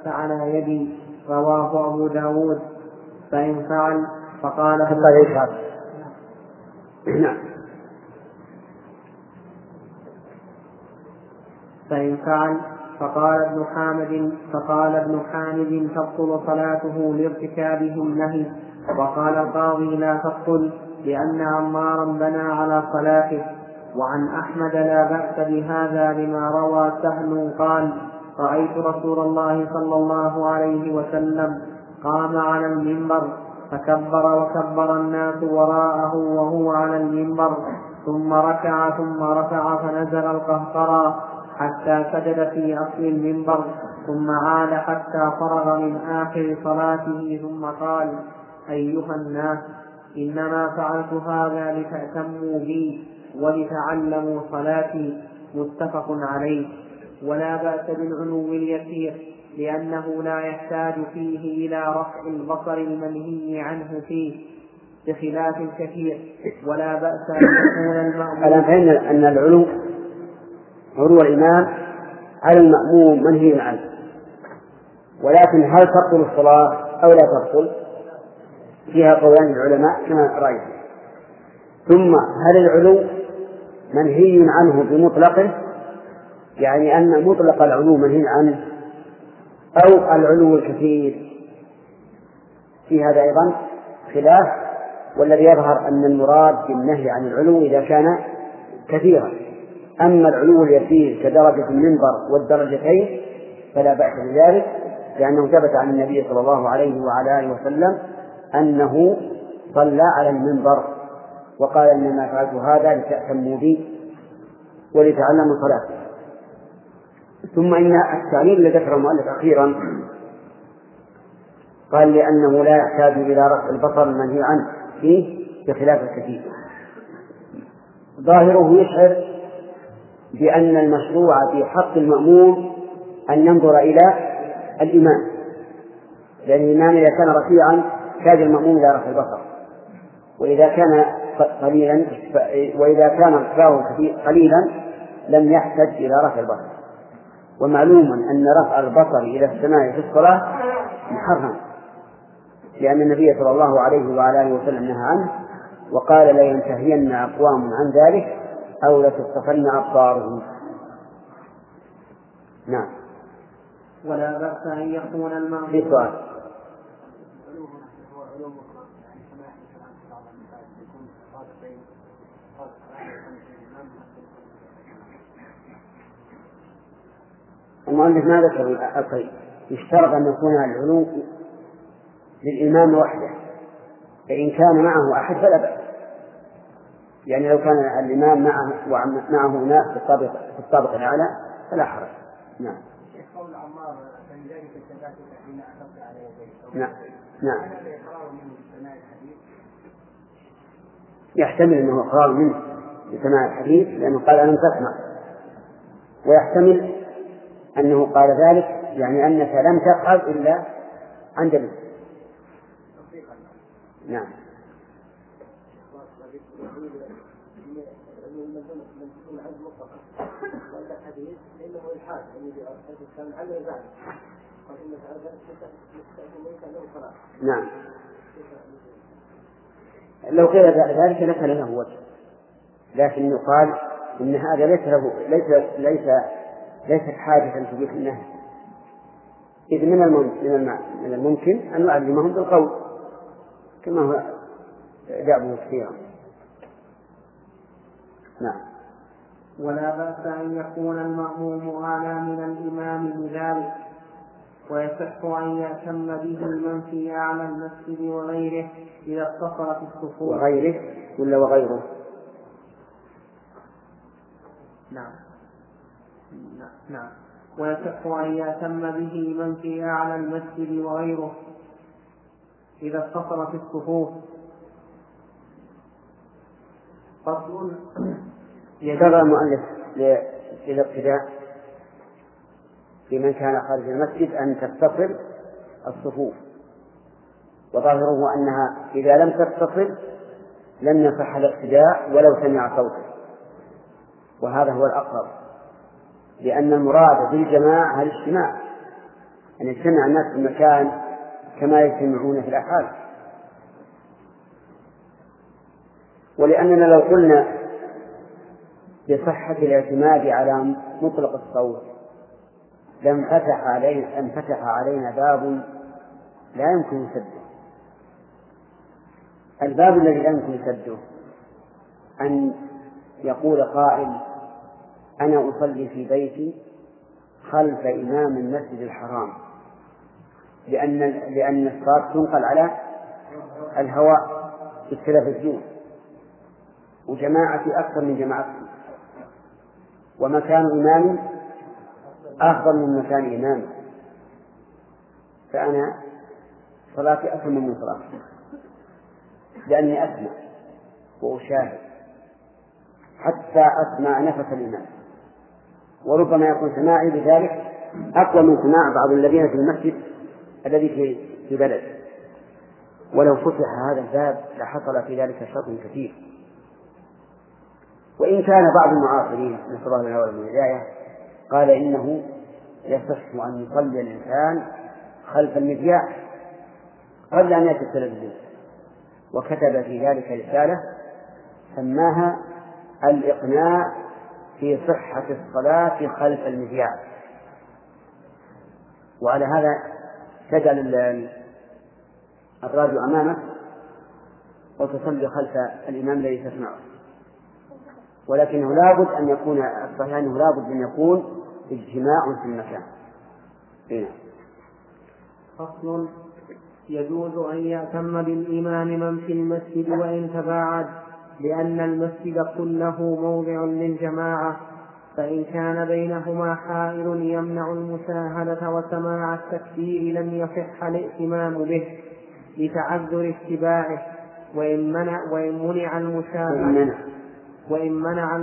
فعلى يدي. رواه أبو داود. فإن فعل فقال فقال ابن حامد تبطل صلاته لارتكابه النهي. وقال القاضي لا تبطل لأن عمارا بنى على صلاته. وعن أحمد لا بأس بهذا لما روى سهل قال رأيت رسول الله صلى الله عليه وسلم قام على المنبر فكبر وكبر الناس وراءه وهو على المنبر ثم ركع ثم رفع فنزل القهقرى حتى سجد في أصل المنبر ثم عاد حتى فرغ من آخر صلاته ثم قال أيها الناس إنما فعلت هذا لتأتموا بي ولتعلموا صلاتي. متفق عليه. ولا بأس بالعلو اليسير لأنه لا يحتاج فيه إلى رفع البصر المنهي عنه فيه بخلاف الكثير. ولا بأس أن يكون المأموم. ألا فإن أن علو الإمام على المأموم منهي عنه، ولكن هل تبطل الصلاة أو لا تبطل فيها قولان العلماء كما رأيت. ثم هل العلو منهي عنه بمطلقه، يعني أن مطلق العلو منهي عنه، أو العلو الكثير؟ في هذا أيضا خلاف، والذي يظهر أن المراد بالنهي عن العلو إذا كان كثيرا. أما العلو اليسير كدرجة المنبر والدرجتين فلا بأس بذلك، لأنه ثبت عن النبي صلى الله عليه وعلى آله وسلم أنه صلى على المنبر وقال إنما فعلت هذا لتأتموا بي ولتعلموا صلاتي. ثم إن التعليل الذي ذكره المؤلف أخيرا قال لأنه لا يحتاج إلى رفع البصر المنهي عنه فيه بخلاف الكثير. ظاهره يشعر بأن المشروع في حق المأموم أن ينظر إلى الإمام، لأن الإمام إذا كان رفيعا احتاج المأموم إلى رفع البصر، وإذا كان قليلا وإذا كان ارتفاعه قليلا لم يحتج إلى رفع البصر. ومعلوم أن رفع البصر إلى السماء في الصلاة محرم، لأن النبي صلى الله عليه وعلى آله وسلم نهى عنه وقال لا ينتهين أقوام عن ذلك أو لتصطفن أبصارهم. نعم. ولا بأس أن يكون المأموم. في سؤال. المؤلف ما ذكر القيد، يشترط أن يكون العلو للإمام وحده، فإن كان معه أحد فلا بأس، يعني لو كان الإمام معه ناس في الطابق الأعلى فلا حرج. نعم. قول عمار فلذلك التباسط حين أخذت على يديه. نعم. نعم. يحتمل أنه إقرار منه بسماع الحديث لأنه قال ألم تسمع، ويحتمل أنه قال ذلك يعني أنك لم تفعل إلا عن دليل. نعم. نعم. لو قيل ذلك لكان له وجه، لكن يقال إن هذا ليست حاجة تبيح النهي، إذ من الممكن أن نعلمهم بالقول كما هو دعوه كثيرا. نعم. ولا بأس أن يكون المأموم أعلى من الإمام بذلك، ويصح أن يأتم به من في أعلى المسجد وغيره إذا اتصل في الصفوف. وغيره ولا وغيره؟ نعم. ويصح أن يأتم به من في أعلى المسجد وغيره إذا اتصل في الصفوف. فصل. يشرع المؤلف للاقتداء في من كان خارج المسجد أن تتصل الصفوف، وظاهره أنها إذا لم تتصل لم يصح الاقتداء ولو سمع صوته، وهذا هو الأقرب، لأن المراد بالجماعة الاجتماع، أن يجتمع الناس في المكان كما يجتمعون في الأحاد. ولأننا لو قلنا بصحة الاعتماد على مطلق الصوت لانفتح علينا باب لا يمكن سده. الباب الذي لا يمكن سده أن يقول قائل أنا أصلي في بيتي خلف إمام المسجد الحرام لأن الصلاة تنقل على الهواء في التلفزيون وجماعة أكثر من جماعتهم ومكان إمامي أفضل من مكان إمامي فأنا صلاتي أكثر من صلاتي لأني أسمع وأشاهد حتى أسمع نفس الإمام، وربما يكون سماعي بذلك أقوى من سماع بعض الذين في المسجد الذي في بلد. ولو فتح هذا الباب لحصل في ذلك شر كثير. وإن كان بعض المعاصرين نسأل الله لنا ولهم الهداية قال إنه يصح أن يصلي الإنسان خلف المذياع قبل أن يأتي التلفزيون، وكتب في ذلك رسالة سماها الإقناع في صحة الصلاة خلف المذياع. وعلى هذا تجعل الراديو أمامك وتصلي خلف الإمام الذي تسمعه، ولكنه لابد أن يكون الصحيح أنه لابد أن يكون اجتماع في المكان. فصل: يجوز أن يأتم بالإمام من في المسجد وإن تباعد، لأن المسجد كله موضع للجماعة، فإن كان بينهما حائل يمنع المشاهدة وسماع التكبير لم يصح الائتمام به لتعذر اتباعه، وإن منع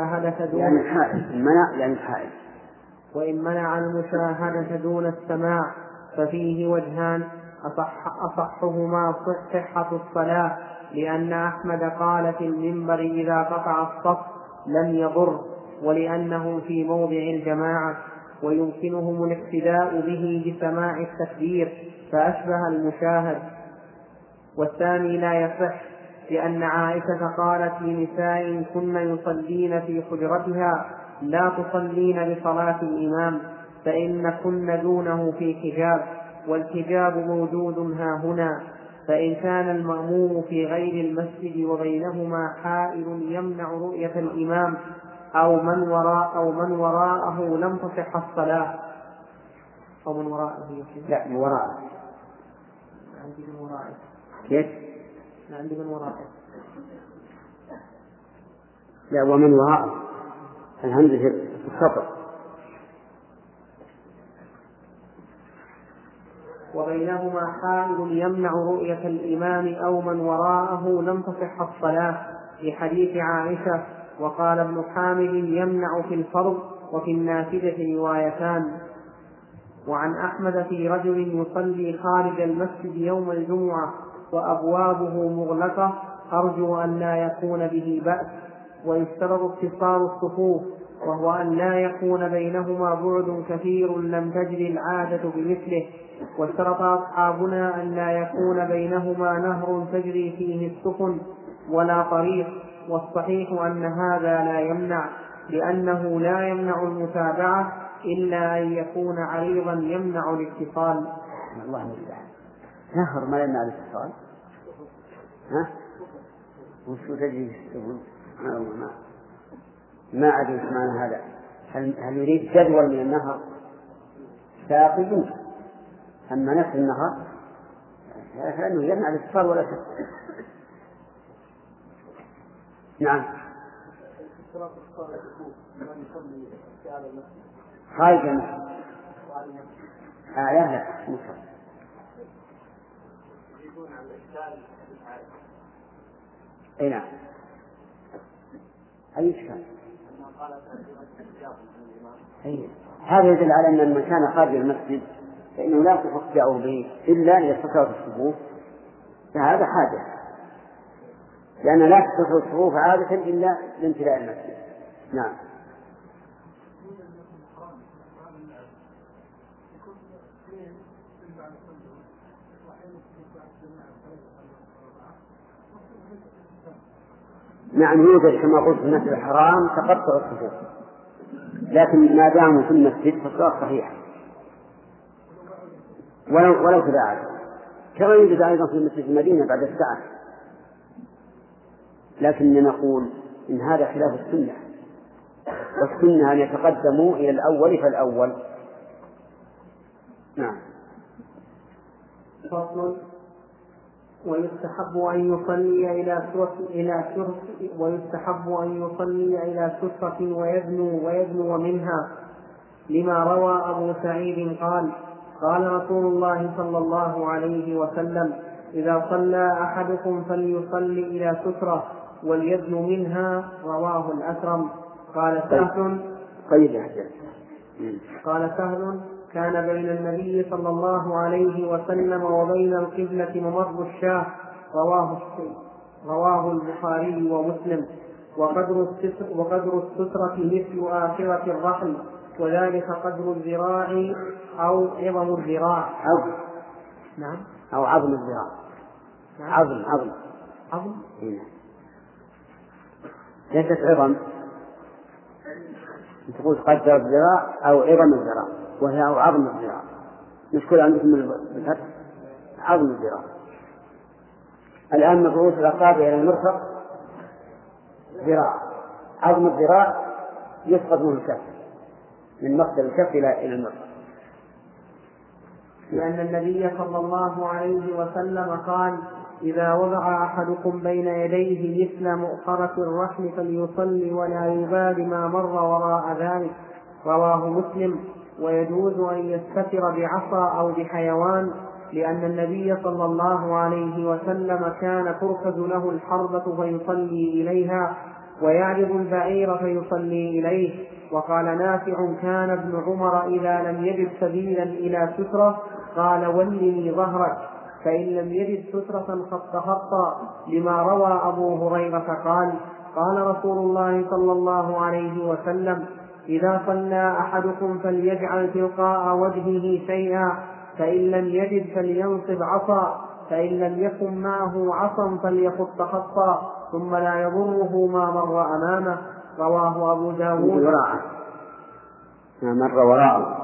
المشاهدة دون السماع ففيه وجهان: أصحهما صحة الصلاة، لأن أحمد قال في المنبر إذا قطع الصف لم يضر، ولأنهم في موضع الجماعة ويمكنهم الاقتداء به بسماع التكبير فأشبه المشاهد. والثاني لا يصح، لأن عائشة قالت لنساء كن يصلين في حجرتها لا تصلين بصلاة الإمام فإن كن دونه في حجاب، والحجاب موجود ها هنا. فإن كان المأموم في غير المسجد وبينهما حائل يمنع رؤية الإمام أو من وراءه لم تصح الصلاة. أو من وراءه لا من وراءه. عندي من وراءه. كيف؟ عندي من وراءه. لا ومن وراءه الهمزة في السطر. وبينهما حائل يمنع رؤية الإمام أو من وراءه لم تصح الصلاة، لحديث عائشة. وقال ابن حامد يمنع في الفرض وفي النافلة روايتان. وعن أحمد في رجل يصلي خارج المسجد يوم الجمعة وأبوابه مغلقة أرجو أن لا يكون به بأس، ويشترط اتصال الصفوف، وهو أن لا يكون بينهما بعد كثير لم تجري العادة بمثله. واشترط أصحابنا أن لا يكون بينهما نهر تجري فيه السفن ولا طريق، والصحيح أن هذا لا يمنع، لأنه لا يمنع المتابعة إلا أن يكون عريضا يمنع الاتصال. الله المستعان. نهر ما يمنع الاتصال؟ ها؟ وشو تجري السفن؟ ما أدري معنى هذا. هل يريد جدول من النهر ساقي؟ أما نفس النهر فإنه يمنع الاتصال ولا شك. نعم. خارج المسجد. لا مصر. أي نعم. أي إشكال. هذا يدل على أن المكان خارج المسجد فإنه لا تفقعه به إلا ليستطيع الصفوف، فهذا حاجة، لأن لا تستطيع الصفوف عادة إلا لامتلاء المسجد. نعم. نعم يوجد كما قلت في المسجد الحرام تقطع الصفوف، لكن ما داموا في المسجد فالصلاة صحيحة ولو تباعد، كما يوجد أيضا في مسجد المدينة بعد الساعة. لكن نقول إن هذا خلاف السنة، والسنة أن يتقدموا إلى الأول فالأول. نعم. فصل. ويستحب أن يصلي إلى سترة ويدنو منها، لما روى أبو سعيد قال: قال رسول الله صلى الله عليه وسلم: إذا صلى أحدكم فليصلي إلى سترة وليدنو منها. رواه الأكرم. قال سهل: كان بين النبي صلى الله عليه وسلم وبين القبلة ممر الشاة. رواه البخاري ومسلم. وقدر السترة مثل آخرة الرحل، وذلك قدر الذراع أو عظم الذراع. نعم. أو عظم الذراع. عظم. ليست عظم، تقول قدر الذراع أو عظم الذراع، وهي أو عظم الذراع. نشكل عندكم بالفتح عظم الذراع. الآن من رؤوس الأصابع إلى المرفق ذراع. عظم الذراع يسقط منه الكف، من مقدر الكف إلى المرفق. لأن النبي صلى الله عليه وسلم قال: إذا وضع أحدكم بين يديه مثل مؤخرة الرحل فليصلي ولا يبال ما مر وراء ذلك. رواه مسلم. ويجوز أن يستتر بعصا أو بحيوان، لأن النبي صلى الله عليه وسلم كان تركز له الحربة فيصلي إليها، ويعرض البعير فيصلي إليه. وقال نافع: كان ابن عمر إذا لم يجد سبيلا إلى سترة قال: ولني ظهرك، فإن لم يجد سترة خط، لما روى أبو هريرة قال: قال رسول الله صلى الله عليه وسلم: إذا صلى أحدكم فليجعل تلقاء وجهه شيئا، فإن لم يجد فلينصب عصا، فإن لم يكن معه عصا فليخط خطا، ثم لا يضره ما مر أمامه. رواه أبو داود. ما مر وراءه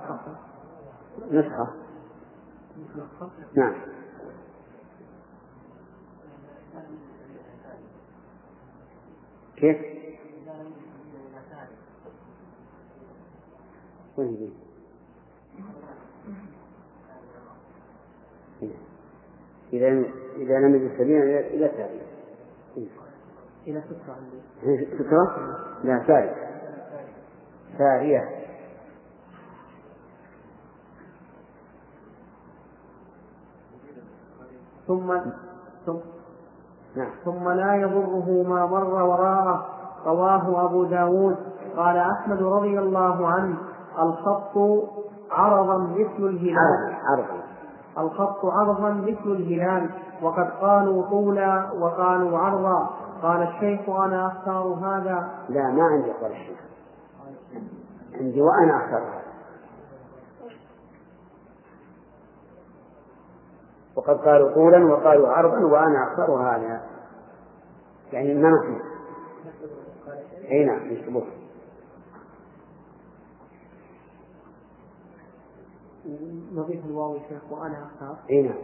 نسخة. نعم. كيف؟ إذا لم يجد سبيلا إلى سارية. إلى سترة عندي. سترة؟ لا، سارية. ثم لا يضره ما مر وراءه. رواه أبو داود. قال أحمد رضي الله عنه: الخط عرضا مثل الهلال. الخط عرضا مثل الهلال، وقد قالوا طولا وقالوا عرضا. قال الشيخ: أنا أختار هذا. لا، ما عندي قال الشيخ، عندي وأنا أختار هذا. وقد قالوا طولا وقالوا عرضا وأنا أختار هذا، يعني ما نصيب. أي نعم، يشبه. نضيف الواو شيخ وأنا أختار. أي نعم.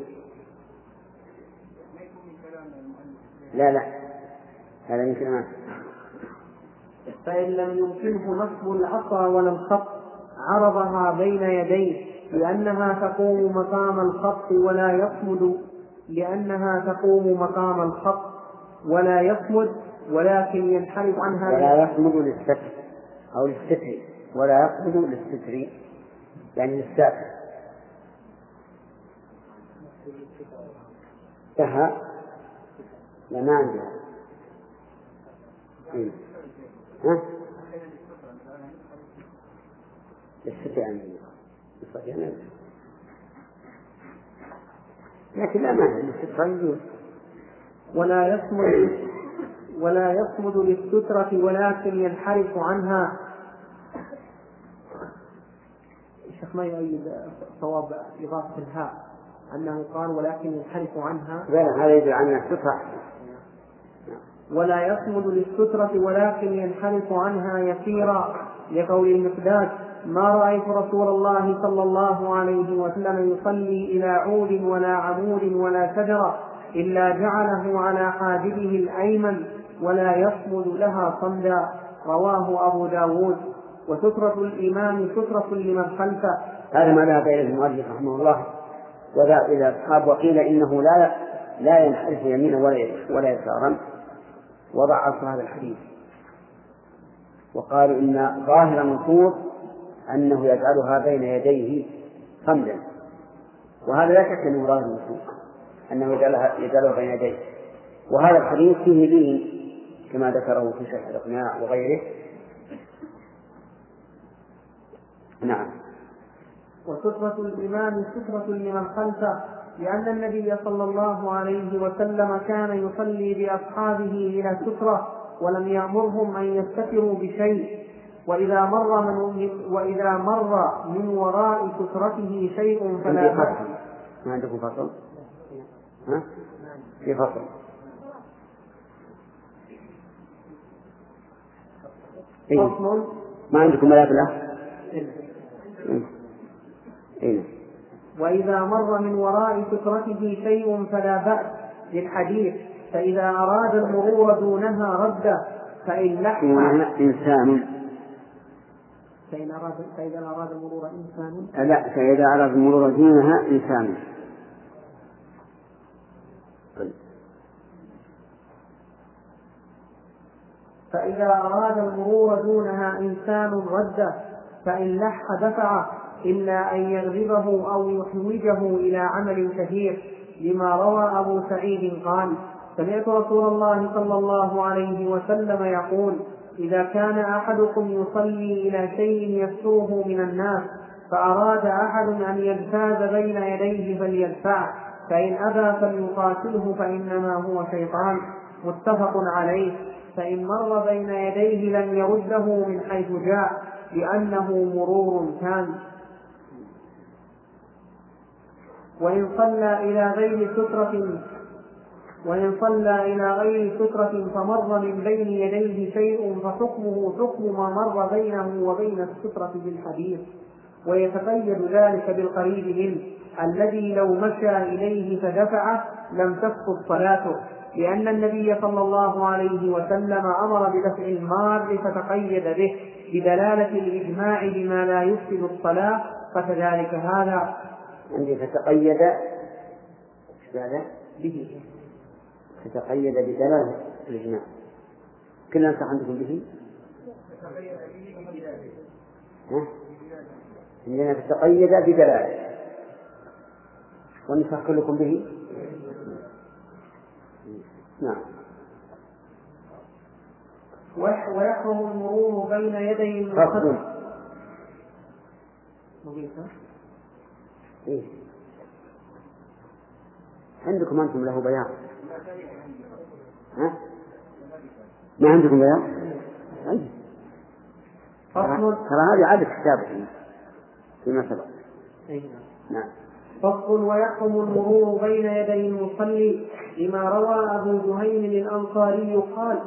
لا هذا من كلمات. فإن لم يمكنه نصب العصا ولا الخط عرضها بين يديه، لأنها تقوم مقام الخط ولا يصمد، ولكن ينحرف عنها. ولا يصمد للستر أو للستر، ولا يصمد للستر يعني للساتر. سها لا، ما عندها. ها؟ للستر عندنا، لكن لا مانع للستر يجوز. ولا يصمد للسترة ولكن ينحرف عنها. الشيخ ما يؤيد صواب إضافة الهاء أنه قال ولكن ينحرف عنها، هذا يدل على السترة، ولا يصمد للسترة ولكن ينحرف عنها يسيرا، لقول المقداد ما رأيت رسول الله صلى الله عليه وسلم يصلي إلى عود ولا عمود ولا شجرة إلا جعله على حاجبه الأيمن ولا يصمد لها صمدا، رواه أبو داود. وسترة الإمام سترة لمن خلفه. هذا ما ذهب إليه المؤلف رحمه الله وذهب إلى أصحاب، وقيل إنه لا ينحرف يمينا ولا يسارا، وضعف هذا الحديث وقالوا إن ظاهر النصوص أنه يجعلها بين يديه صمدا، وهذا لا شك أنه ظاهر النصوص أنه يجعلها بين يديه، وهذا الحديث فيه دين كما ذكره في شرح الإقناع وغيره. نعم. وسترة الإمام سترة لمن خلفه، لأن النبي صلى الله عليه وسلم كان يصلي بأصحابه إلى سترة ولم يأمرهم أن يستتروا بشيء، وإذا مر من وراء سترته شيء فلا بأس. ما عندكم فصل؟ ها؟ في فصل. فصل. ما عندكم ملاك له؟ إيه. وإذا مر من وراء سترته شيء فلا بأس للحديث، فإذا أراد المرور دونها رد، فإن لح إنسان، فإذا أراد المرور إنسان، لا، فإذا أراد المرور دونها إنسان. فإذا أراد المرور دونها إنسان رد، فإن لح دفعه إلا أن يغضبه أو يحوجه إلى عمل كثير، لما روى أبو سعيد قال سمعت رسول الله صلى الله عليه وسلم يقول إذا كان أحدكم يصلي إلى شيء يستره من الناس فأراد أحد أن يجتاز بين يديه فليدفعه، فإن أبى فليقاتله فإنما هو شيطان، متفق عليه. فإن مر بين يديه لم يرده من حيث جاء لأنه مرور كان. وإن صلى إلى غير سترة فمر من بين يديه شيء فحكمه حكم ما مر بينه وبين السترة بالحديث، ويتقيد ذلك بالقريب منه الذي لو مشى إليه فدفعه لم تسقط صلاته، لأن النبي صلى الله عليه وسلم أمر بدفع المار فتقيد به بدلالة الإجماع بما لا يفسد الصلاة، فكذلك هذا. عندي فتقيد به، فتقيد بدلالة الإجماع. كلنا نصح عندكم به؟ عندنا فتقيد بدلالة، ونصح كلكم به. نعم. ويحرم المرور بين يدي المصلي. إيه؟ عندكم أنتم له بيان؟ ها؟ ما عندكم بيان؟ ترى هذه عادة كتابه فيما سبق. نعم. فصل. ويحرم المرور بين يدي المصلي، لما روى أبو جهيم الأنصاري قال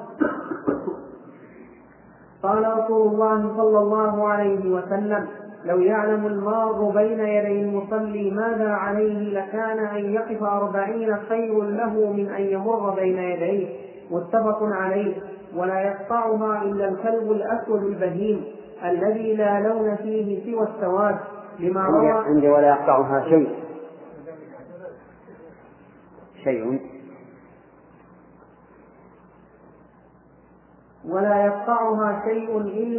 قال رسول الله صلى الله عليه وسلم لو يعلم المار بين يدي المصلي ماذا عليه لكان أن يقف 40 خير له من أن يمر بين يديه، متفق عليه. ولا يقطعها إلا الكلب الأسود البهيم الذي لا لون فيه سوى السواد، لما روى عندي ولا يقطعها شيء ولا يقطعها شيء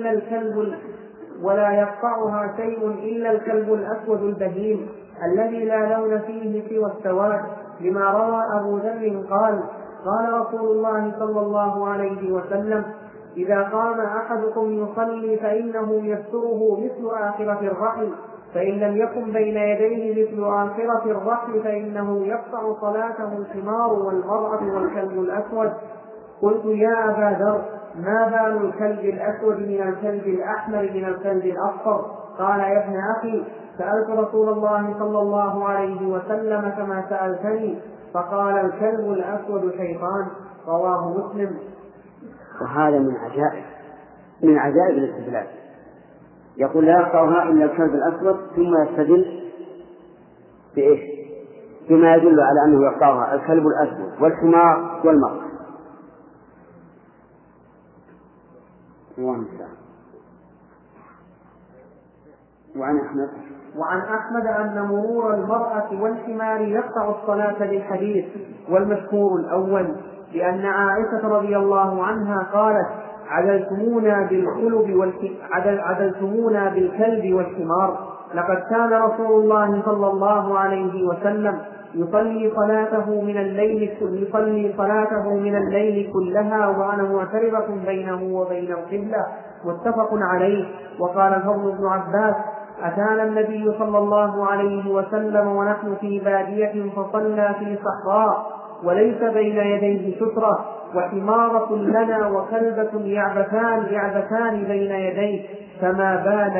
إلا الكلب الأسود البهيم الذي لا لون فيه سوى السواد، لما روى أبو ذر قال قال رسول الله صلى الله عليه وسلم إذا قام أحدكم يصلي فإنه يستره مثل آخرة الرحل، فإن لم يكن بين يديه مثل آخرة الرحل فإنه يقطع صلاته الحمار والمرأة والكلب الأسود. قلت يا أبا ذر ما بال الكلب الأسود من الكلب الأحمر من الكلب الأصفر؟ قال يا ابن أخي سألت رسول الله صلى الله عليه وسلم كما سألتني، فقال الكلب الأسود شيطان. رواه مسلم. وهذا من عجائب الاستدلال. يقول لا يقطعها إلا الكلب الأسود، ثم يستدل بإيش؟ بما يدل على أنه يقطعها الكلب الأسود والحمار والمرء. وعن أحمد أن مرور المرأة والحمار يقطع الصلاة بالحديث، والمشهور الأول، لأن عائشة رضي الله عنها قالت عدلتمونا بالكلب والحمار. لقد كان رسول الله صلى الله عليه وسلم يصلي صلاته من الليل كلها وأنا معترضة بينه وبين القبلة. متفق عليه. وقال الفضل بن عباس أتانا النبي صلى الله عليه وسلم ونحن في بادية فصلى في صحراء وليس بين يديه سترة وحمارة لنا وكلبة يعبثان بين يديه فما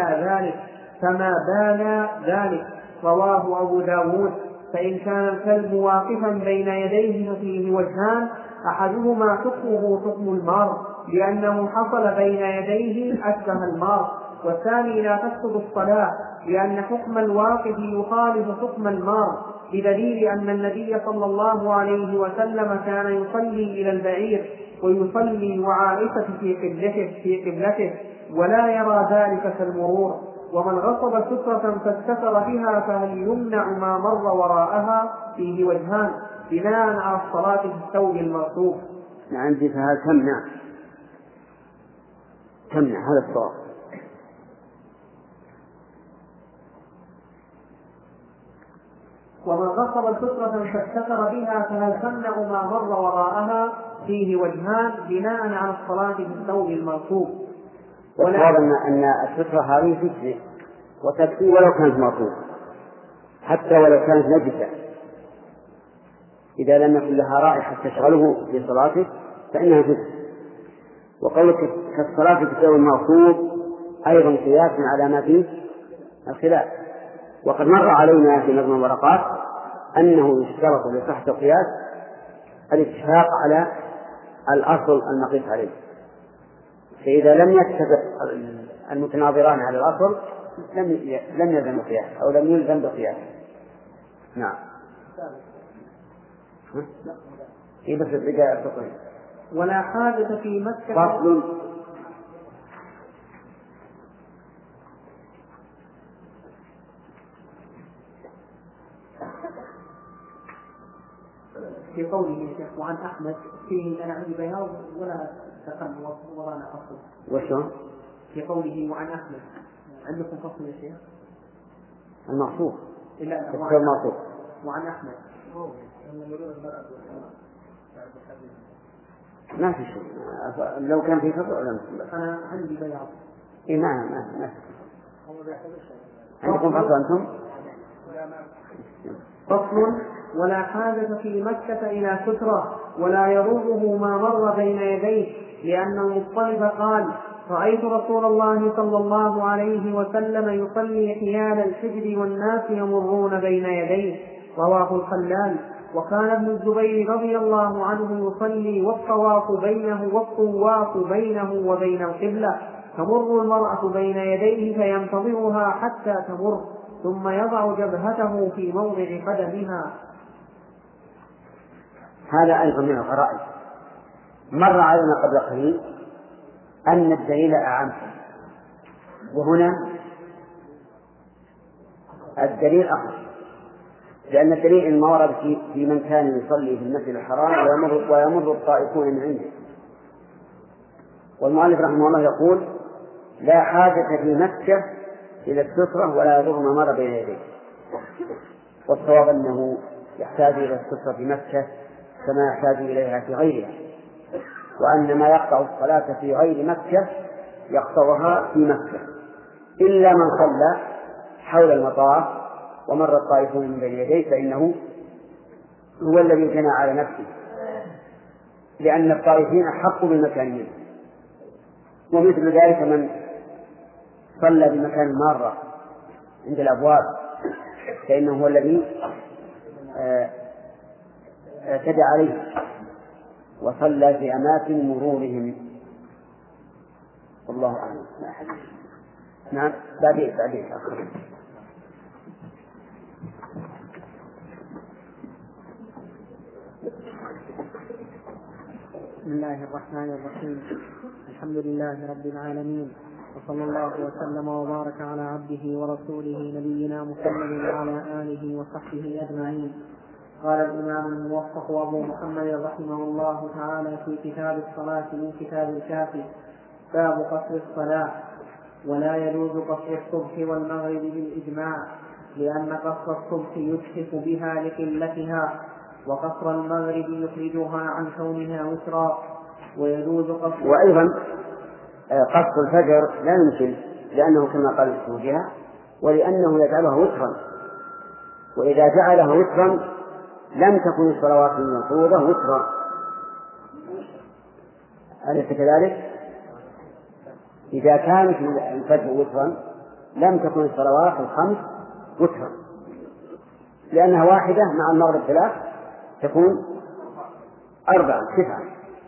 بال ذلك. رواه أبو داود. فإن كان الكلب واقفا بين يديه ففيه وجهان، أحدهما حكمه حكم المار لأنه حصل بين يديه أشبه المار، والثاني لا تفسد الصلاة لأن حكم الواقف يخالف حكم المار، بدليل أن النبي صلى الله عليه وسلم كان يصلي إلى البعير ويصلي وعائشة في قبلته ولا يرى ذلك كالمرور. ومن غصب سترة فاستتر بها فهل يمنع ما مر وراءها؟ فيه وجهان بناء على الصلاة في الثوب المرصوف. عندي فهل تمنع هذا الصواب. ومن غصب سترة فاستتر بها فهل تمنع ما مر وراءها؟ فيه وجهان بناء على الصلاة في الثوب المرصوف. والصواب أن السترة هذه تجزي وتكفي ولو كانت مرصوفة، حتى ولو كانت نجسة، إذا لم يكن لها رائحة تشغله في صلاته فإنها تجزي. وقولك كالصلاة في الثوب المرصوف أيضا قياس على ما فيه الخلاف. وقد مر علينا في نظم الورقات أنه يشترط لصحة القياس الاتفاق على الأصل المقيس عليه، فإذا لم يتفق المتناظران على الأصل لم يلزم القياس أو لم يلزم بالقياس. نعم. بس الرجاء الفقهي. ولا حاجة في مكة. فصل. في قوله يا شيخ وعن أحمد فيه أنا عندي بياض ولا تقن ورانا فصل. وشو؟ في قوله وعن أحمد عندكم فصل يا شيخ؟ المعصوف. لا المعصوف. وعن أحمد ما في شيء. لو كان في فصل ولا أنا عندي بياض. إيه ما عندكم فصل أنتم؟ فصل. ولا حاجة في مكة إلى سترة ولا يضره ما مر بين يديه، لأن المطلب قال رأيت رسول الله صلى الله عليه وسلم يصلي حيال الحجر والناس يمرون بين يديه. رواه الخلال. وكان ابن الزبير رضي الله عنه يصلي والطواف بينه وبين القبلة، تمر المرأة بين يديه فينتظرها حتى تمر ثم يضع جبهته في موضع قدمها. هذا أيضا من الغرائب. مر علينا قبل قليل أن الدليل أعم، وهنا الدليل أخف، لأن الدليل إنما ورد في من كان يصلي في المسجد الحرام ويمر الطائفون من عنده. والمؤلف رحمه الله يقول لا حاجة في مكة إلى السترة ولا يضر ما مر بين يديه. والصواب أنه يحتاج إلى السترة في مكة كما يحتاج إليها في غيرها، وأن ما يقطع الصلاة في غير مكة يقطعها في مكة إلا من صلى حول المطاف ومر الطائفون من بين يديه فإنه هو الذي جنى على نفسه، لأن الطائفين أحق بالمكان منه ومثل ذلك من صلى بمكان مارة عند الأبواب فإنه هو الذي اعتدى عليه وصلى في أماكن مرورهم. والله أعلم. نعم بعدين بسم الله الرحمن الرحيم. الحمد لله رب العالمين، وصلى الله وسلم وبارك على عبده ورسوله نبينا محمد وعلى آله وصحبه أجمعين. قال الإمام الموفق أبو محمد رحمه الله تعالى في كتاب الصلاة من كتاب الكافي: باب قصر الصلاة. ولا يجوز قصر الصبح والمغرب بالإجماع، لأن قصر الصبح يجحف بها لقلتها، وقصر المغرب يخرجها عن كونها وترا. ويجوز قصر وأيضا قصر الفجر لا يمكن، لأنه كما قال الزوجها ولأنه يجعلها وترا، وإذا جعلها وترا لم تكن الصلوات المفروضة وترا. أليس كذلك؟ إذا كانت الفجر وترا لم تكن الصلوات الخمس وترا، لأنها واحدة مع المغرب 3 تكون 4 9.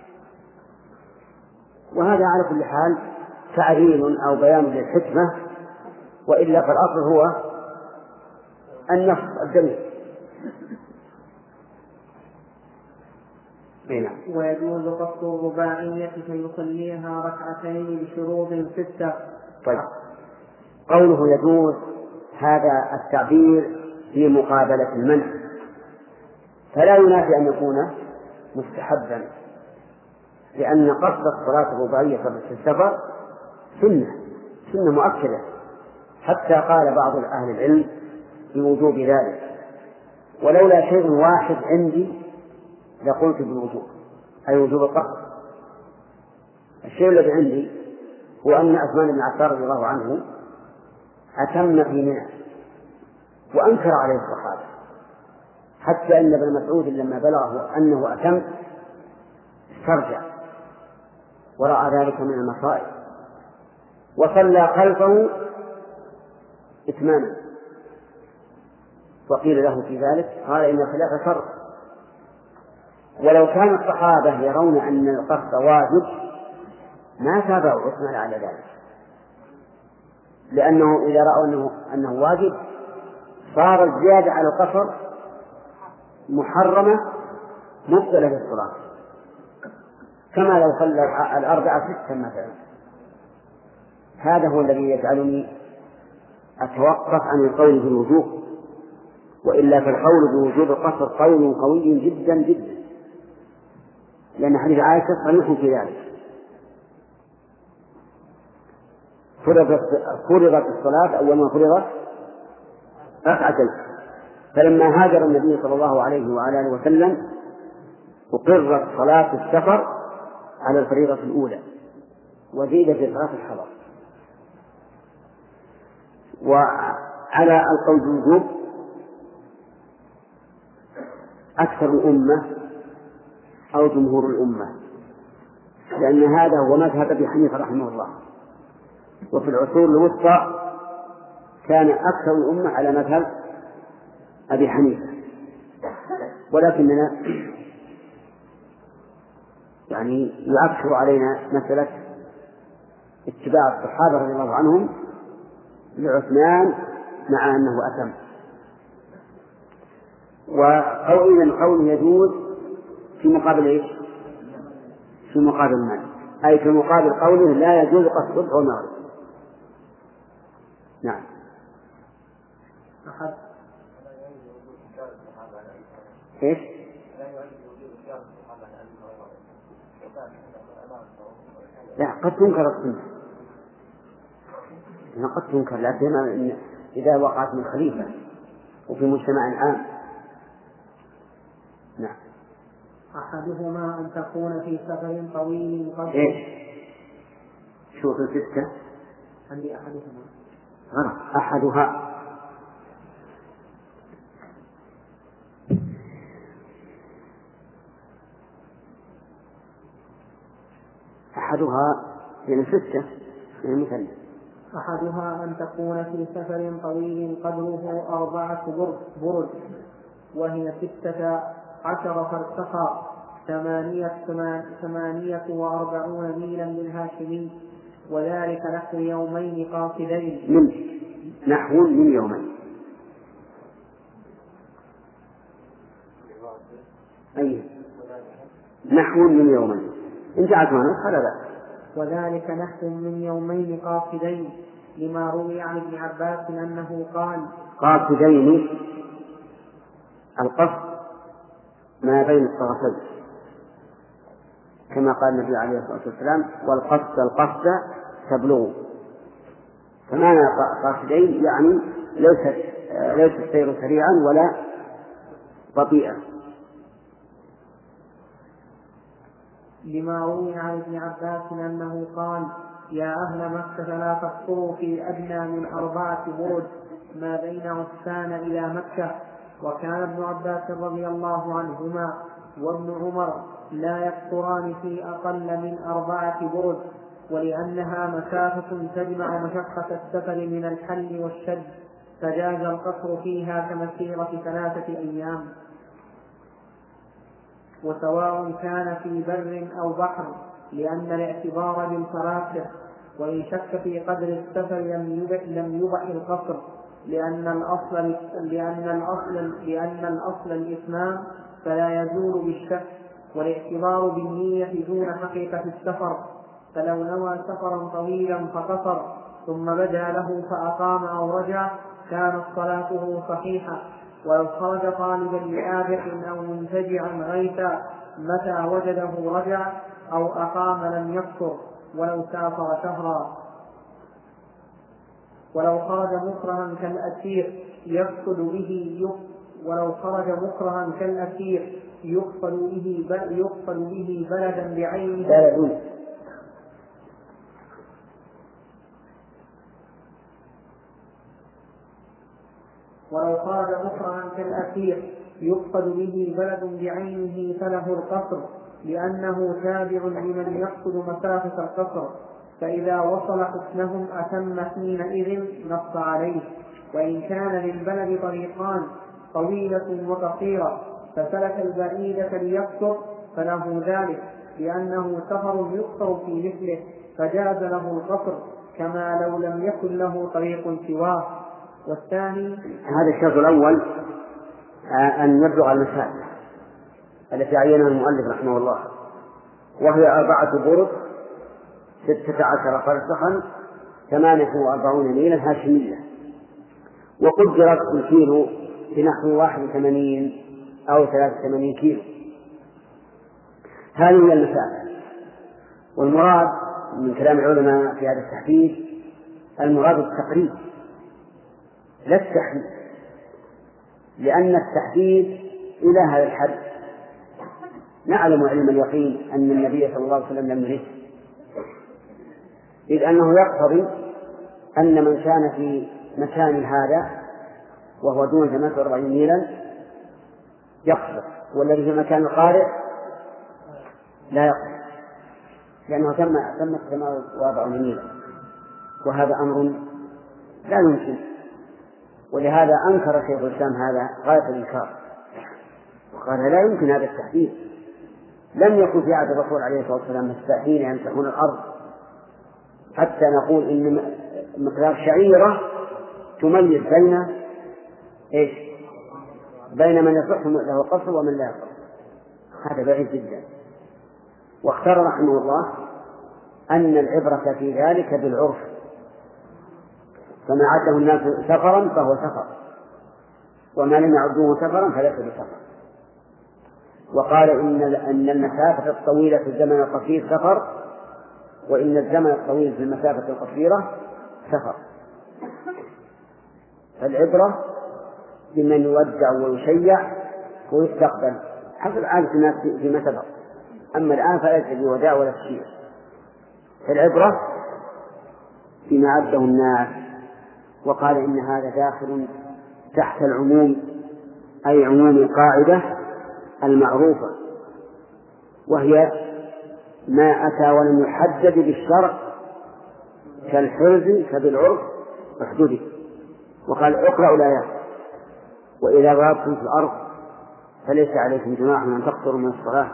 وهذا على كل حال تعليل أو بيان للحكمة، وإلا فالأصل هو النص الدليل. ويجوز قصر الرباعية فيصليها ركعتين بشروط 6. طيب، قوله يجوز هذا التعبير في مقابلة المنع، فلا ينافي أن يكون مستحبا، لأن قصد الصلاة الرباعية في السفر سنة مؤكدة، حتى قال بعض أهل العلم بوجوب ذلك، ولولا شيء واحد عندي لقلت بالوجوب، أي وجوب القصد. الشيء الذي عندي هو أن عثمان بن عفان رضي الله عنه أتم في منى وأنكر عليه الصحابة، حتى أن ابن مسعود لما بلغه أنه أتم استرجع ورأى ذلك من المصائب، وصلى خلفه إتماما، وقيل له في ذلك قال إن الخلاف شر. ولو كان الصحابة يرون أن القصد واجب ما تابعوا عثمان على ذلك، لأنه إذا رأوا أنه واجب صار الزيادة على القصر محرمة مبطلة للصلاة، كما لو صلى 4 6 مثلا. هذا هو الذي يجعلني أتوقف عن القول بالوجوب، وإلا فالقول بوجوب القصر قول قوي جدا جدا، لأن حديث عائشة صريح في ذلك. فرضت الصلاة أول ما فرضت 2 فلما هاجر النبي صلى الله عليه وعلى آله وسلم أقرت صلاة السفر على الفريضة الأولى، وزيد في صلاة الحضر. وعلى القول بالوجوب أكثر الأمة أو جمهور الأمة، لأن هذا هو مذهب أبي حنيفة رحمه الله، وفي العصور الوسطى كان أكثر الأمة على مذهب أبي حنيفة، ولكننا يعني يؤكد علينا مسألة اتباع الصحابة رضي الله عنهم لعثمان مع أنه أتم. وقول يجوز في مقابل إيش؟ في مقابل المنع، أي في مقابل قوله لا يجوز قصد الصبح والمغرب. نعم. إيش؟ لا، قد تنكر السنة، قد تنكر، لا سيما إذا وقعت من خليفة وفي مجتمع عام. نعم. أحدهما أن تكون في سفر طويل قبل. إيش؟ شوف 6 عندي أحدهما غلط. أحدها يعني 6 يعني مثلا. أحدها أن تكون في سفر طويل قدره 4 برد وهي 16 فرسخا 48 ميلا للهاشمي، وذلك نحو يومين قاصدين. نحو من يومين. أي نحو من يومين إن جعلت ما نسخ لا. وذلك نحو من يومين قاصدين لما روي عن ابن عباس أنه قال قاصدين القصد ما بين الطرفين كما قال النبي عليه الصلاة والسلام والقصد تبلغ. فمعنى قاصدين يعني ليس السير سريعا ولا بطيئا. لما روي عن ابن عباس أنه قال يا أهل مكة لا تقصروا في أدنى من 4 برد ما بين عسفان إلى مكة. وكان ابن عباس رضي الله عنهما وابن عمر لا يقصران في أقل من 4 برد، ولأنها مسافة تجمع مشقة السفر من الحل والشد فجاز القصر فيها كمسيرة 3 أيام، وسواء كان في بر أو بحر لأن الاعتبار بالفراسخ. وإن شك في قدر السفر لم يبح القصر لأن الأصل الإتمام فلا يزول بالشك، والاعتبار بالنية دون حقيقة السفر. فلو نوى سفرا طويلا فقصر ثم بدا له فأقام أو رجع كانت صلاته صحيحة. ولو خرج طالبا لآبق أو منتجعا غيثا متى وجده رجع أو أقام لم يقصر ولو سافر شهرا. ولو خرج مكرها كالأسير يقصد به بلدا بعينه ولو خرج مكرها كالأسير يقصد به بلد بعينه فله القصر لأنه تابع لمن يقصد مسافة القصر، فإذا وصل حسنهم أتم حينئذ نص عليه. وإن كان للبلد طريقان طويلة وقصيرة فسلك البعيدة ليقصر فله ذلك لأنه سفر يقصر في مثله فجاز له القصر كما لو لم يكن له طريق سواه. والثاني هذا الشرط الأول أن يبلغ المسافة التي عينها المؤلف رحمه الله، وهي 4 برد 16 فرسخا 48 ميلا هاشمية، وقدرت الكيلو بنحو 81 أو 83 كيلو. هذه هي المسافة. والمراد من كلام العلماء في هذا التحديد المراد التقريب لا التحديد، لأن التحديد إلى هذا الحد نعلم علم اليقين أن النبي صلى الله عليه وسلم لم يرد، إذ أنه يقتضي أن من كان في مكان هذا وهو دون 48 ميلا يقصر، والذي في مكان القارئ لا يقصر لأنه تم 48 ميلا، وهذا أمر لا يمكن. ولهذا أنكر شيخ الإسلام هذا غاية الإنكار، وقال لا يمكن هذا التحديد. لم يكن في عهد الرسول عليه الصلاة والسلام مساحين يمسحون الأرض حتى نقول إن مقدار شعيرة تميز بين من يصح له القصر ومن لا يصح. هذا بعيد جدا. واختار رحمه الله أن العبرة في ذلك بالعرف، فما عده الناس سفرا فهو سفر، وما لم يعدوه سفرا فليس بسفر. وقال إن المسافة الطويلة في الزمن القصير سفر، وإن الزمن الطويل في المسافة القصيرة سفر. فالعبرة بمن يودع ويشيع ويستقبل حسب عادة الناس فيما سبق، أما الآن فليس بوداع ولا تشيع. فالعبرة فيما عده الناس. وقال إن هذا داخل تحت العموم، أي عموم القاعدة المعروفة، وهي ما أتى ولم يحدد بالشرع كالحرز كبالعرف احدده. وقال اقرأوا الآيات وإذا ضربتم في الأرض فليس عليكم جناح أن تقصروا من الصلاة.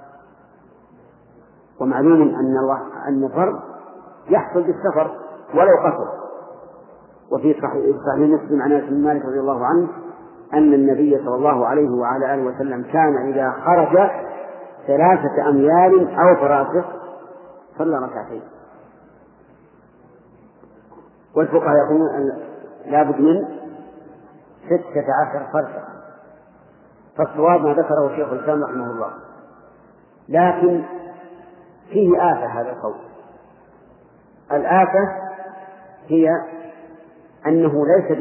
ومعلوم أن الفرض يحصل بالسفر ولو قصر. وفي صحيح مسلم عن أنس بن مالك رضي الله عنه أن النبي صلى الله عليه وعلى آله وسلم كان إذا خرج 3 أميال أو فراسخ صلى ركعتين. والفقهاء يقولون لا بد من 16 فرسخ، فالصواب ما ذكره شيخ الإسلام رحمه الله. لكن فيه آفة هذا القول. الآفة هي أنه ليس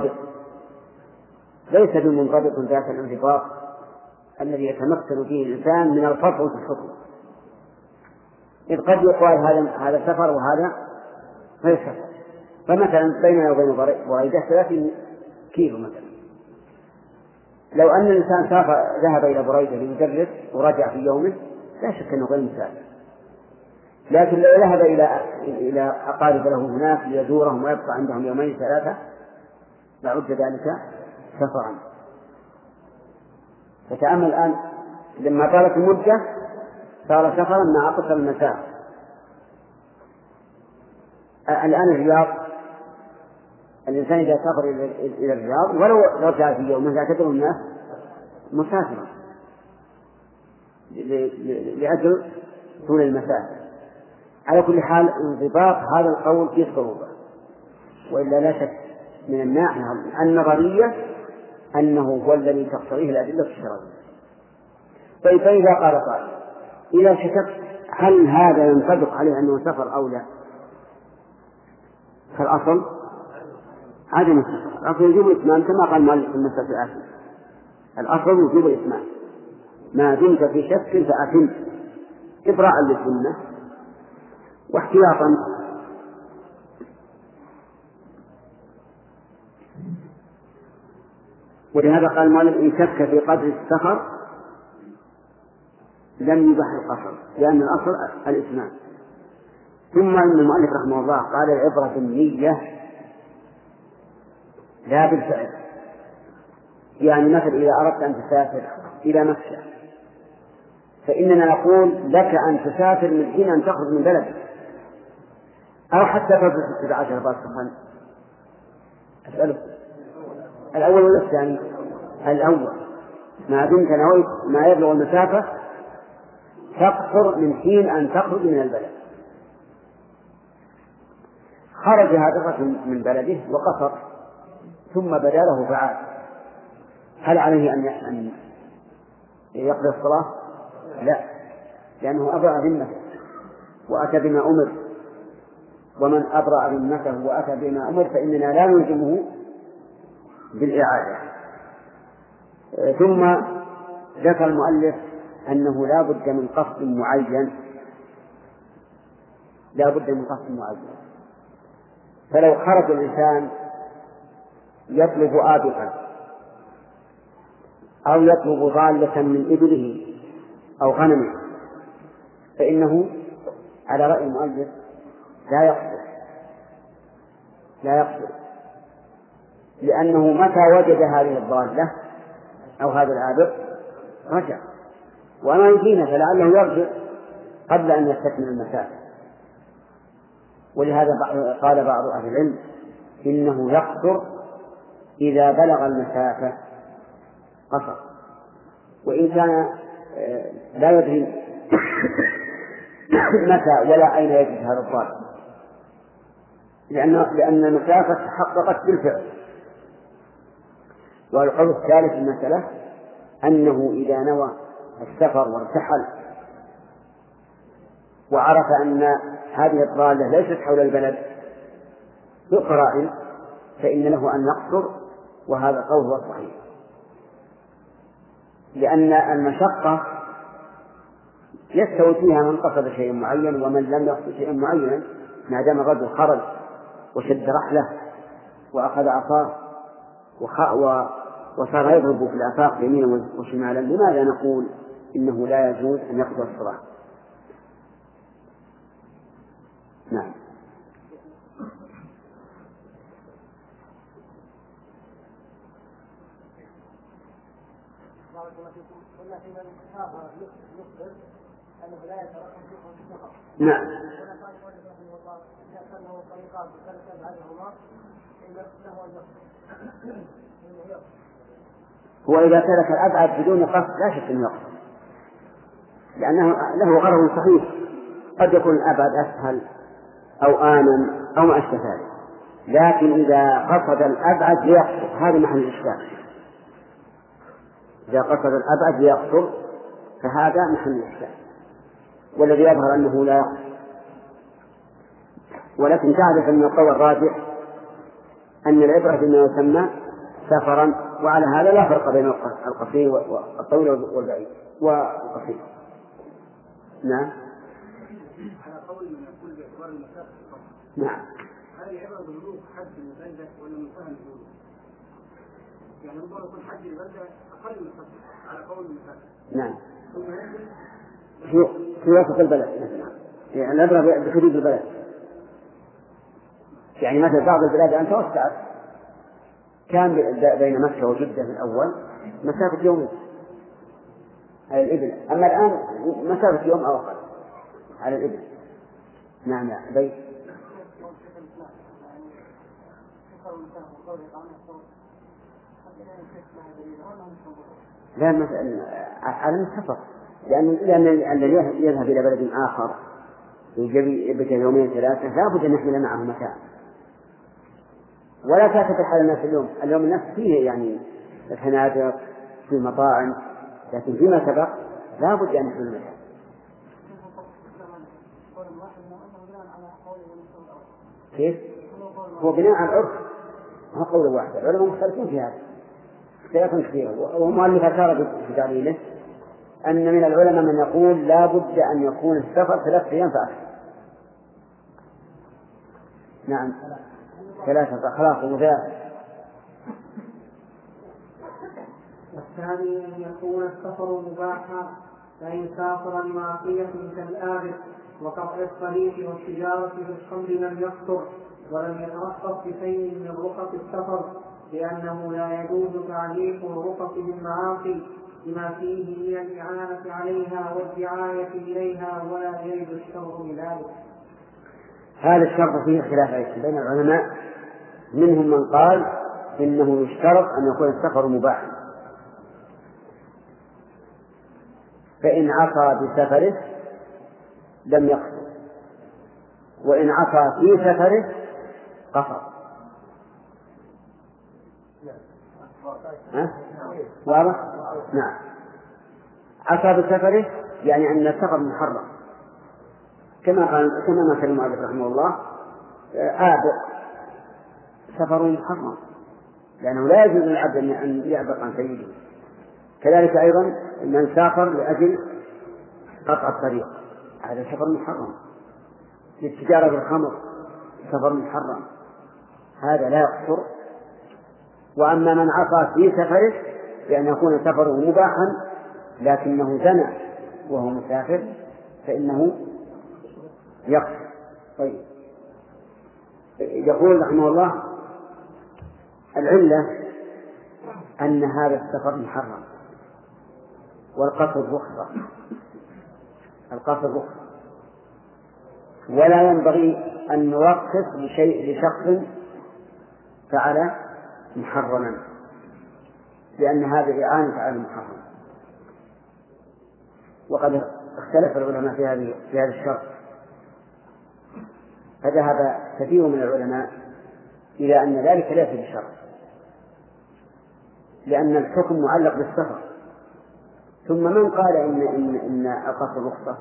بمنضبط ذات الانضباط الذي يتمكن فيه الإنسان من الفصل في الحكم. إذ قد يقال هذا سفر وهذا غير سفر. فمثلا بيننا وبين بريدة 30 كيلو مثلا، لو أن الإنسان ذهب إلى بريدة ليدرس ورجع في يومه لا شك أنه غير مسافر. لكن لو ذهب إلى أقارب له هناك ليزورهم ويبقى عندهم 2 3 لعد ذلك سفرا. فتأمل الآن لما طالت المدة صار سفرا مع قصر المسافة. الآن الرياض، الإنسان إذا سافر إلى الرياض ولو رجع في يوم يعتبر الناس مسافرا لأجل طول المسافة. على كل حال انضباط هذا القول فيه صعوبة، وإلا لا شك من الناحية النظرية أنه هو الذي تقتضيه الأدلة الشرعية. طيب فإذا قال قائل إذا شككت هل هذا ينطبق عليه أنه سفر أو لا؟ فالأصل عدم السفر، الأصل يجب الإتمام كما قال مالك في المسألة الآتية. الأصل يجب الإتمام ما دمت في شك فأتم إبراء للسنة واحتياطا. ولهذا قال مالك إن شك في قدر السفر لم يبح القصر لأن الأصل الإتمام. ثم أن المؤلف رحمه الله قال العبرة بالنية لا بالفعل. يعني مثلا إذا أردت أن تسافر إلى مكة فإننا نقول لك أن تسافر من حين أن تخرج من بلدك، أو حتى تدرس 16 باسخا. أسألك الأول ولا الثاني؟ الأول. ما دمت نويت ما يبلغ المسافة تقصر من حين أن تخرج من البلد. خرج هذا الرجل من بلده وقصر ثم بدا له فعال، هل عليه أن يقضي الصلاة؟ لا، لأنه أبرأ ذمته وأتى بما أمر، ومن أبرأ ذمته وأتى بما أمر فإننا لا نلزمه بالإعادة. ثم ذكر المؤلف أنه لا بد من قصد معين، لا بد من قصد معين. فلو خرج الإنسان يطلب آبقا أو يطلب ضالة من إبله أو غنمه فإنه على رأي المؤلف لا يقصر، لأنه متى وجد هذه الضالة أو هذا الآبق رجع، وما يمكنه فلعله يرجع قبل أن يستكمل المسافة. ولهذا قال بعض أهل العلم إنه يقصر إذا بلغ المسافة قصر، وإن كان لا يدري متى ولا أين يجد هذا الضال، لأن المسافة تحققت بالفعل. والقول الثالث في المسألة أنه إذا نوى السفر وارتحل وعرف أن هذه الضالة ليست حول البلد بقرائن فإن له أن يقصر، وهذا قول هو الصحيح، لأن المشقة يستوي فيها من قصد شيء معين ومن لم يقصد شيء معين. ما دام الرجل خرج وشد رحله وأخذ عصاه وصار يضرب في الآفاق يمينا وشمالا، لماذا نقول إنه لا يجوز أن يقضي الصلاة؟ نعم. نعم. هو إذا ترك الأبعد بدون قصد لا شك أنه يقصد، لأنه له غرض صحيح، قد يكون الأبعد أسهل أو آمن أو ما أشبه ذلك، لكن إذا قصد الأبعد ليقصر هذا محل الإشكال. إذا قصد الأبعد ليقصر فهذا محل الإشكال، والذي يظهر أنه لا يقصر. ولكن تعرف أن القول الراجح أن العبرة بما يسمى سفرا، وعلى هذا لا فرق بين القصير والطويل والبعيد والقصير. نعم. على قول من يقول باعتبار المسافة فقط. نعم. هل العبرة ببلوغ حد البلدة ولا من فهم البلوغ؟ يعني ربما يكون حد البلدة أقل من السفر على قول المسافة. نعم. ثم ينزل في وسط البلد، يعني العبرة بحدود البلد. يعني مثل بعض البلاد أن توسعت، كان بين مكة وجدة في الأول مسافة يومين على الإبل، أما الآن مسافة يوم أو أقل على الإبل. نعم. لا بيت لا على السفر، لأن الذي يذهب إلى بلد آخر يبقى يومين ثلاثة لا بد أن يحمل معه متاع، ولا تعتقد على الناس اليوم الناس فيه يعني الفنادق في المطاعم، لكن فيما سبق لا بد أن يحمل متاع. كيف؟ هو بناء على العرف، هو قول واحد، العلماء مختلفون في هذا اختلافا كثيرا، ومؤلف أشار في تعليله أن من العلماء من يقول لا بد أن يكون السفر 3 أيام فأكثر. نعم 3 خلاص وثلاث. والثاني أن يكون السفر مباحا، فإن سافر لمعصية كالآبد وقطع الطريق والتجارة بالخمر لم يقصر ولم يترخص بشيء من رخص السفر، لأنه لا يجوز تعليق الرخص بالمعاصي لما فيه من الإعانة عليها والدعاية إليها، ولا يجد الشرع بذلك. هذا الشرط فيه خلاف بين العلماء، منهم من قال إنه يشترط أن يكون السفر مباحا، فإن عصى بسفره لم يقصر، وإن عصى في سفره قصر. واضح؟ نعم. عصى بسفره يعني أن السفر محرم، كما مثل المؤلف رحمه الله آبق سفر محرم، لأنه لا يجوز للعبد أن يعبق عن سيده. كذلك أيضا من سافر لأجل قطع الطريق هذا سفر محرم، للتجارة بالخمر سفر محرم، هذا لا يقصر. وأما من عصى في سفره بأن يكون سفره مباحا لكنه زنى وهو مسافر فإنه يقصر. طيب يقول رحمه الله العلة أن هذا السفر محرم والقصر رخصة، القصر رخصة، ولا ينبغي أن نرخص لشخص فعل محرما، لأن هذا إعانة على المحرم. وقد اختلف العلماء في هذا الشرط، فذهب كثير من العلماء إلى أن ذلك ليس بشرط، لأن الحكم معلق بالسفر. ثم من قال إن القصر رخصة؟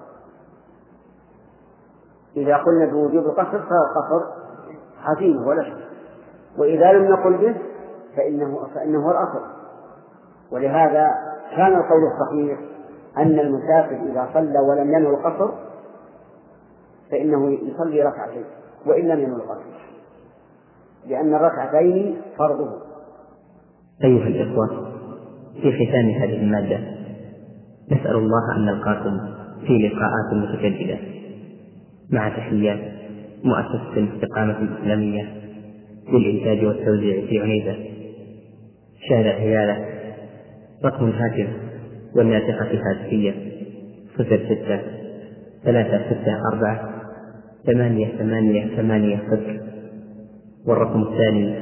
إذا قلنا بوجوب القصر فالقصر حتيمة ولا شك، وإذا لم نقل به فإنه الأصل. ولهذا كان القول الصحيح أن المسافر إذا صلى ولم ينوي القصر فإنه يصلي ركعتين وإن لم ينوي القصر، لأن الركعتين فرضه. أيها الإخوة، في ختام هذه المادة نسأل الله أن نلقاكم في لقاءات متجددة، مع تحيات مؤسسة الاستقامة الإسلامية للإنتاج والتوزيع في عنيزة، شارع هلالة، رقم الهاتف والناطقة الهاتفية 06-364-8880. والرقم الثاني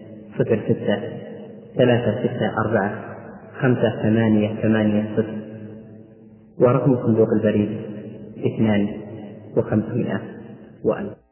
06-364-5880. ورقم صندوق البريد 2500.